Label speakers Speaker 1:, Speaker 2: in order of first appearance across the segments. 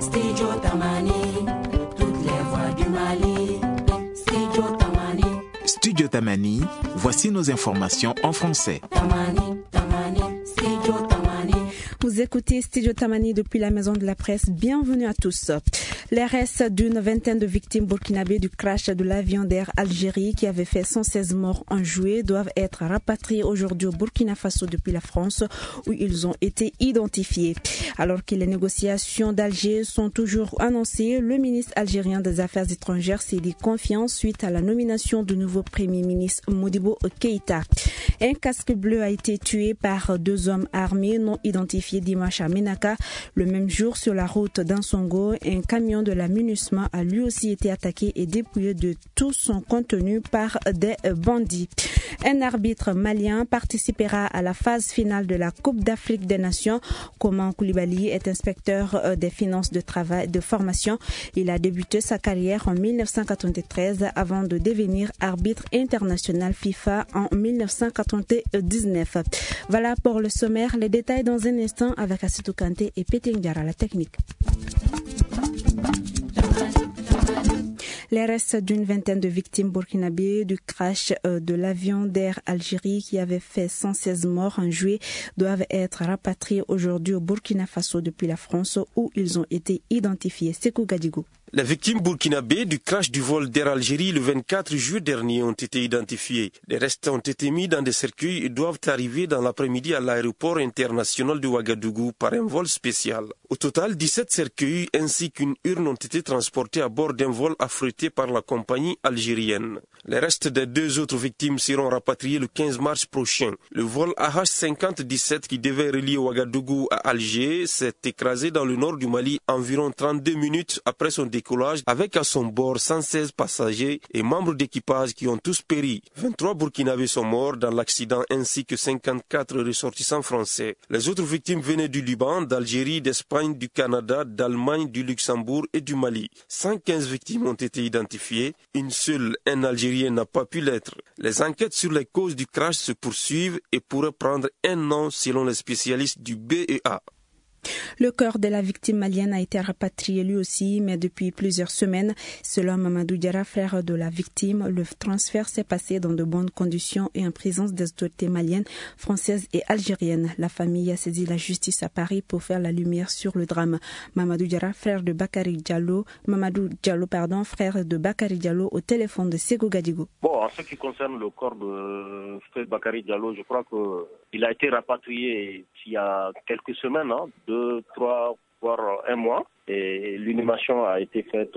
Speaker 1: Studio Tamani, toutes les voix du Mali. Studio Tamani.
Speaker 2: Studio Tamani, voici nos informations en français.
Speaker 1: Tamani, Tamani, Studio Tamani.
Speaker 3: Vous écoutez Studio Tamani depuis la maison de la presse. Bienvenue à tous. Les restes d'une vingtaine de victimes burkinabées du crash de l'avion d'Air Algérie qui avait fait 116 morts en juillet doivent être rapatriés aujourd'hui au Burkina Faso depuis la France où ils ont été identifiés. Alors que les négociations d'Alger sont toujours annoncées, le ministre algérien des Affaires étrangères s'est dit confiant suite à la nomination du nouveau Premier ministre Modibo Keïta. Un casque bleu a été tué par 2 hommes armés non identifiés dimanche à Ménaka. Le même jour, sur la route d'Ansongo, un camion de la MINUSMA a lui aussi été attaqué et dépouillé de tout son contenu par des bandits. Un arbitre malien participera à la phase finale de la Coupe d'Afrique des Nations. Koman Koulibaly est inspecteur des finances de travail de formation. Il a débuté sa carrière en 1993 avant de devenir arbitre international FIFA en 1999. Voilà pour le sommaire. Les détails dans un instant avec Assitou Kanté et Péting Diara, la technique. Les restes d'une vingtaine de victimes burkinabées du crash de l'avion d'Air Algérie qui avait fait 116 morts en juillet doivent être rapatriés aujourd'hui au Burkina Faso depuis la France où ils ont été identifiés. Sekou Gadigo.
Speaker 4: Les victimes burkinabées du crash du vol d'Air Algérie le 24 juillet dernier ont été identifiées. Les restes ont été mis dans des cercueils et doivent arriver dans l'après-midi à l'aéroport international de Ouagadougou par un vol spécial. Au total, 17 cercueils ainsi qu'une urne ont été transportés à bord d'un vol affrété par la compagnie algérienne. Les restes des 2 autres victimes seront rapatriés le 15 mars prochain. Le vol AH5017 qui devait relier Ouagadougou à Alger s'est écrasé dans le nord du Mali environ 32 minutes après son décollage avec à son bord 116 passagers et membres d'équipage qui ont tous péri. 23 Burkinabés sont morts dans l'accident ainsi que 54 ressortissants français. Les autres victimes venaient du Liban, d'Algérie, d'Espagne, du Canada, d'Allemagne, du Luxembourg et du Mali. 115 victimes ont été identifiées. Une seule, un Algérien, n'a pas pu l'être. Les enquêtes sur les causes du crash se poursuivent et pourraient prendre 1 an selon les spécialistes du BEA.
Speaker 3: Le corps de la victime malienne a été rapatrié lui aussi, mais depuis plusieurs semaines. Selon Mamadou Diarra, frère de la victime, le transfert s'est passé dans de bonnes conditions et en présence des autorités maliennes, françaises et algériennes. La famille a saisi la justice à Paris pour faire la lumière sur le drame. Mamadou Diarra, frère de Bakary Diallo, frère de Bakary Diallo au téléphone de Sekou Gadigo.
Speaker 5: Bon, en ce qui concerne le corps de frère Bakary Diallo, je crois qu'il a été rapatrié il y a quelques semaines, 2, 3, voire 1 mois. Et l'inhumation a été faite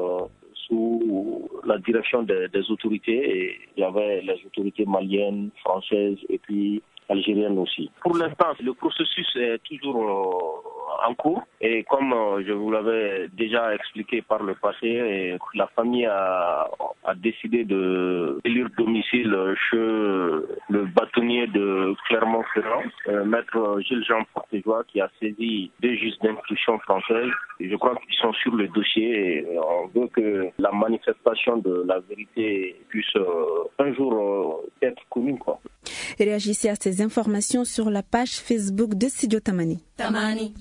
Speaker 5: sous la direction des autorités. Et il y avait les autorités maliennes, françaises et puis algériennes aussi. Pour l'instant, le processus est toujours en cours. Et comme je vous l'avais déjà expliqué par le passé, la famille a décidé de élire domicile chez le bâtonnier de Clermont-Ferrand, maître Gilles-Jean Portejoie, qui a saisi 2 juges d'instruction françaises. Et je crois qu'ils sont sur le dossier et on veut que la manifestation de la vérité puisse un jour être connue, quoi.
Speaker 3: Réagissez à ces informations sur la page Facebook de Studio Tamani.
Speaker 1: Tamani.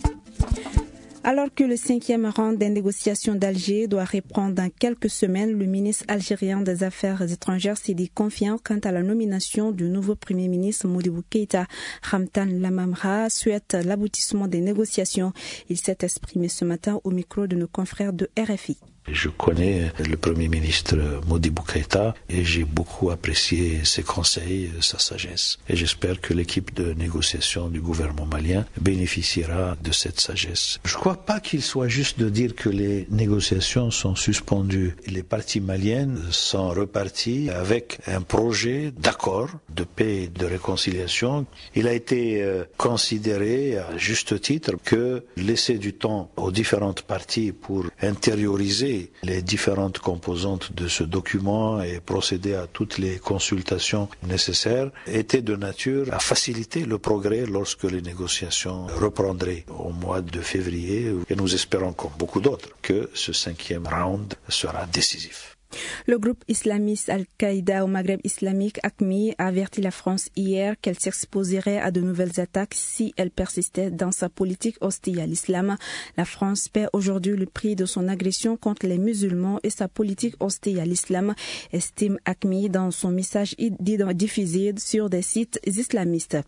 Speaker 3: Alors que le 5e round des négociations d'Alger doit reprendre dans quelques semaines, le ministre algérien des Affaires étrangères s'est dit confiant quant à la nomination du nouveau Premier ministre Modibo Keïta. Ramtan Lamamra souhaite l'aboutissement des négociations. Il s'est exprimé ce matin au micro de nos confrères de RFI.
Speaker 6: Je connais le Premier ministre Modibo Keïta et j'ai beaucoup apprécié ses conseils, sa sagesse. Et j'espère que l'équipe de négociation du gouvernement malien bénéficiera de cette sagesse. Je ne crois pas qu'il soit juste de dire que les négociations sont suspendues. Les parties maliennes sont reparties avec un projet d'accord de paix et de réconciliation. Il a été considéré à juste titre que laisser du temps aux différentes parties pour intérioriser les différentes composantes de ce document et procéder à toutes les consultations nécessaires était de nature à faciliter le progrès lorsque les négociations reprendraient au mois de février. Et nous espérons, comme beaucoup d'autres, que ce 5e round sera décisif.
Speaker 3: Le groupe islamiste Al-Qaïda au Maghreb islamique, AQMI, a averti la France hier qu'elle s'exposerait à de nouvelles attaques si elle persistait dans sa politique hostile à l'islam. La France paie aujourd'hui le prix de son agression contre les musulmans et sa politique hostile à l'islam, estime AQMI dans son message diffusé sur des sites islamistes.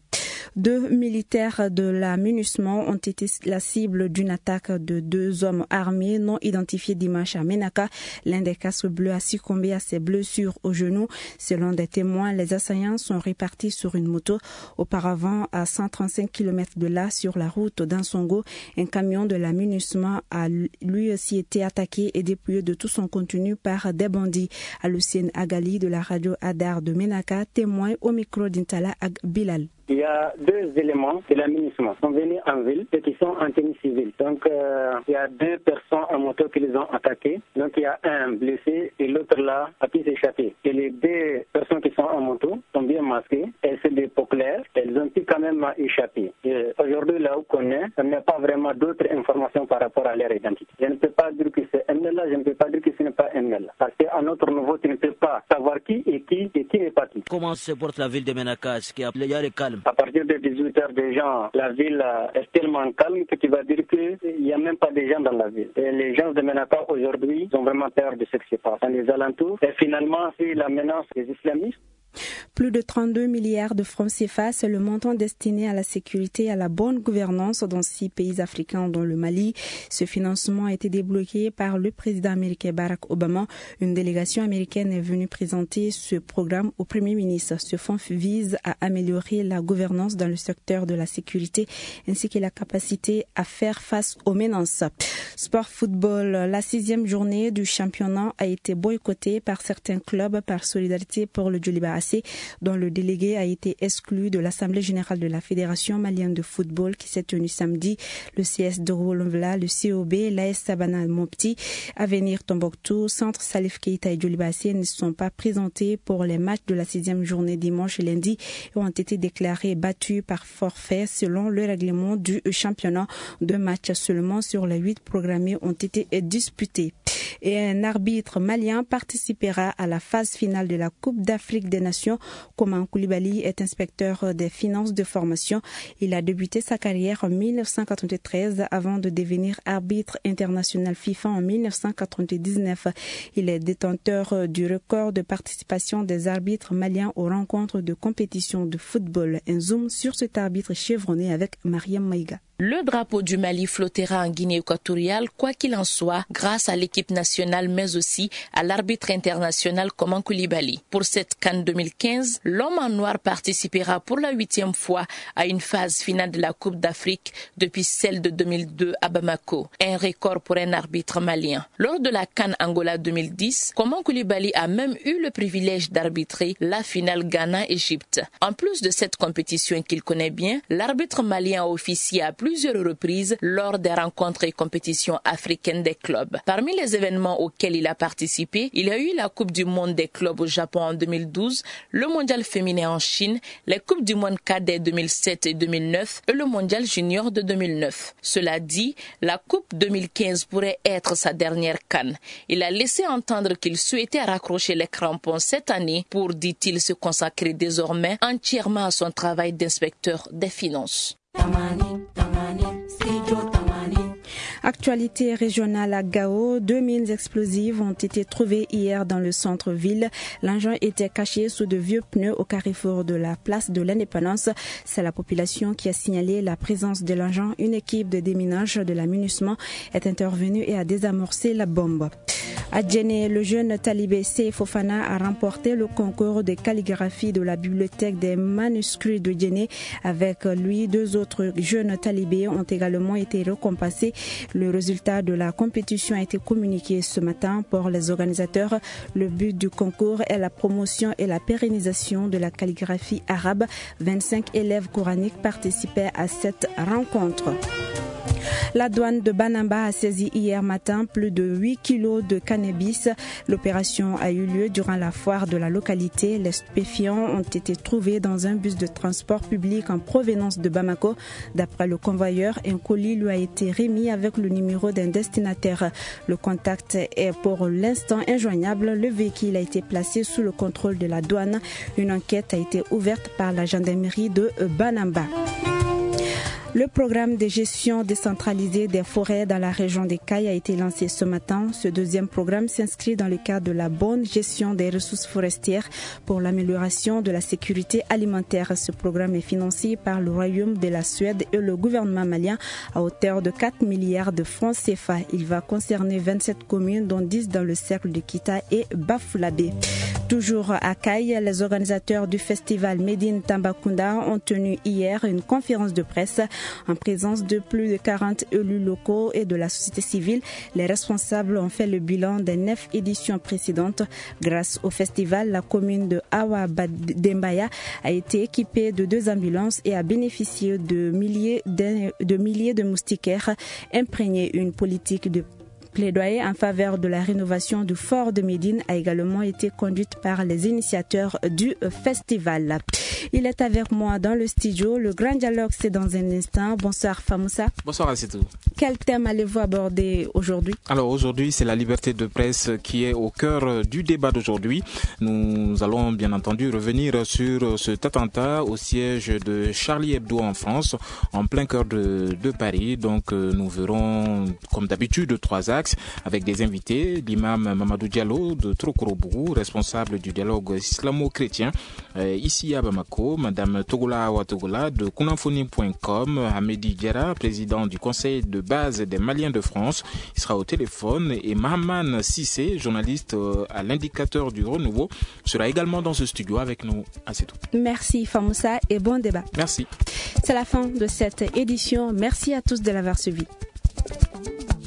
Speaker 3: 2 militaires de la MINUSMA ont été la cible d'une attaque de 2 hommes armés non identifiés dimanche à Ménaka. L'un des casques bleus a succombé à ses blessures au genou. Selon des témoins, les assaillants sont répartis sur une moto. Auparavant, à 135 km de là, sur la route d'Ansongo, un camion de la MINUSMA a lui aussi été attaqué et dépouillé de tout son contenu par des bandits. Alucine Agali de la radio Adar de Ménaka témoigne au micro d'Intala Bilal.
Speaker 7: Il y a 2 éléments de la MINUSMA qui sont venus en ville et qui sont en tenue civile. Donc, il y a 2 personnes en moto qui les ont attaqués. Donc, il y a un blessé et l'autre là a pu s'échapper. Et les 2 personnes qui sont en moto sont bien masquées. Elles sont des peaux claires. Elles ont pu quand même échapper. Et aujourd'hui, là où on est, on n'a pas vraiment d'autres informations par rapport à leur identité. Je ne peux pas dire que c'est un là, je ne peux pas dire que ce n'est pas un là. Parce qu'à notre niveau, tu ne peux pas savoir qui est qui et qui n'est pas qui.
Speaker 8: Comment se porte la ville de Ménaka? Est-ce qu'il y a le calme?
Speaker 7: À partir de 18h, déjà, la ville est tellement calme que tu vas dire qu'il n'y a même pas de gens dans la ville. Et les gens de Ménaka aujourd'hui ont vraiment peur de ce qui se passe dans les alentours. Et finalement, c'est la menace des islamistes.
Speaker 3: Plus de 32 milliards de francs CFA, c'est le montant destiné à la sécurité et à la bonne gouvernance dans 6 pays africains, dont le Mali. Ce financement a été débloqué par le président américain Barack Obama. Une délégation américaine est venue présenter ce programme au Premier ministre. Ce fonds vise à améliorer la gouvernance dans le secteur de la sécurité ainsi que la capacité à faire face aux menaces. Sport football, la 6e journée du championnat a été boycottée par certains clubs par solidarité pour le Djoliba AC, dont le délégué a été exclu de l'Assemblée générale de la Fédération malienne de football qui s'est tenue samedi. Le CS de Rolonvla, le COB, l'AS Sabana Mopti, Avenir Tombouctou, Centre Salif Keita et Djoliba AC ne sont pas présentés pour les matchs de la 6e journée dimanche et lundi et ont été déclarés battus par forfait selon le règlement du championnat. 2 matchs seulement sur les 8 programmés ont été disputés. Et un arbitre malien participera à la phase finale de la Coupe d'Afrique des Nations. Koman Koulibaly est inspecteur des finances de formation. Il a débuté sa carrière en 1993 avant de devenir arbitre international FIFA en 1999. Il est détenteur du record de participation des arbitres maliens aux rencontres de compétition de football. Un zoom sur cet arbitre chevronné avec Mariam Maïga.
Speaker 9: Le drapeau du Mali flottera en Guinée équatoriale, quoi qu'il en soit, grâce à l'équipe nationale, mais aussi à l'arbitre international Koman Koulibaly. Pour cette CAN 2015, l'homme en noir participera pour la 8e fois à une phase finale de la Coupe d'Afrique depuis celle de 2002 à Bamako. Un record pour un arbitre malien. Lors de la CAN Angola 2010, Koman Koulibaly a même eu le privilège d'arbitrer la finale Ghana-Égypte. En plus de cette compétition qu'il connaît bien, l'arbitre malien a officié à plusieurs reprises lors des rencontres et compétitions africaines des clubs. Parmi les événements auxquels il a participé, il y a eu la Coupe du monde des clubs au Japon en 2012, le Mondial féminin en Chine, les Coupes du monde cadet 2007 et 2009 et le Mondial junior de 2009. Cela dit, la Coupe 2015 pourrait être sa dernière CAN. Il a laissé entendre qu'il souhaitait raccrocher les crampons cette année pour, dit-il, se consacrer désormais entièrement à son travail d'inspecteur des finances.
Speaker 3: Actualité régionale à Gao, 2 mines explosives ont été trouvées hier dans le centre-ville. L'engin était caché sous de vieux pneus au carrefour de la place de l'Indépendance. C'est la population qui a signalé la présence de l'engin. Une équipe de déminage de la MINUSMA est intervenue et a désamorcé la bombe. À Djenné, le jeune talibé C. Fofana a remporté le concours de calligraphie de la bibliothèque des manuscrits de Djenné. Avec lui, 2 autres jeunes talibés ont également été récompensés. Le résultat de la compétition a été communiqué ce matin pour les organisateurs. Le but du concours est la promotion et la pérennisation de la calligraphie arabe. 25 élèves coraniques participaient à cette rencontre. La douane de Banamba a saisi hier matin plus de 8 kilos de cannabis. L'opération a eu lieu durant la foire de la localité. Les stupéfiants ont été trouvés dans un bus de transport public en provenance de Bamako. D'après le convoyeur, un colis lui a été remis avec le numéro d'un destinataire. Le contact est pour l'instant injoignable. Le véhicule a été placé sous le contrôle de la douane. Une enquête a été ouverte par la gendarmerie de Banamba. Le programme de gestion décentralisée des forêts dans la région des Cailles a été lancé ce matin. Ce deuxième programme s'inscrit dans le cadre de la bonne gestion des ressources forestières pour l'amélioration de la sécurité alimentaire. Ce programme est financé par le Royaume de la Suède et le gouvernement malien à hauteur de 4 milliards de francs CFA. Il va concerner 27 communes, dont 10 dans le cercle de Kita et Bafulabé. Toujours à Caille, les organisateurs du festival Médine Tambacounda ont tenu hier une conférence de presse en présence de plus de 40 élus locaux et de la société civile. Les responsables ont fait le bilan des 9 éditions précédentes. Grâce au festival, la commune de Awa Dembaya a été équipée de 2 ambulances et a bénéficié de milliers de moustiquaires. Imprégné, une politique de plaidoyer en faveur de la rénovation du fort de Médine a également été conduite par les initiateurs du festival. Il est avec moi dans le studio. Le grand dialogue, c'est dans un instant. Bonsoir Famoussa.
Speaker 2: Bonsoir Assitou.
Speaker 3: Quel thème allez-vous aborder aujourd'hui?
Speaker 2: Alors aujourd'hui, c'est la liberté de presse qui est au cœur du débat d'aujourd'hui. Nous allons bien entendu revenir sur cet attentat au siège de Charlie Hebdo en France, en plein cœur de Paris. Donc nous verrons comme d'habitude 3 axes avec des invités. L'imam Mamadou Diallo de Trokorobougou, responsable du dialogue islamo-chrétien ici à Bamako. Madame Togola Awa Togola de Kunafoni.com. Hamedi Diara, président du conseil de base des Maliens de France. Il sera au téléphone. Et Mahaman Sissé, journaliste à l'Indicateur du Renouveau, sera également dans ce studio avec nous. C'est tout.
Speaker 3: Merci Famoussa et bon débat.
Speaker 2: Merci.
Speaker 3: C'est la fin de cette édition. Merci à tous de l'avoir suivi.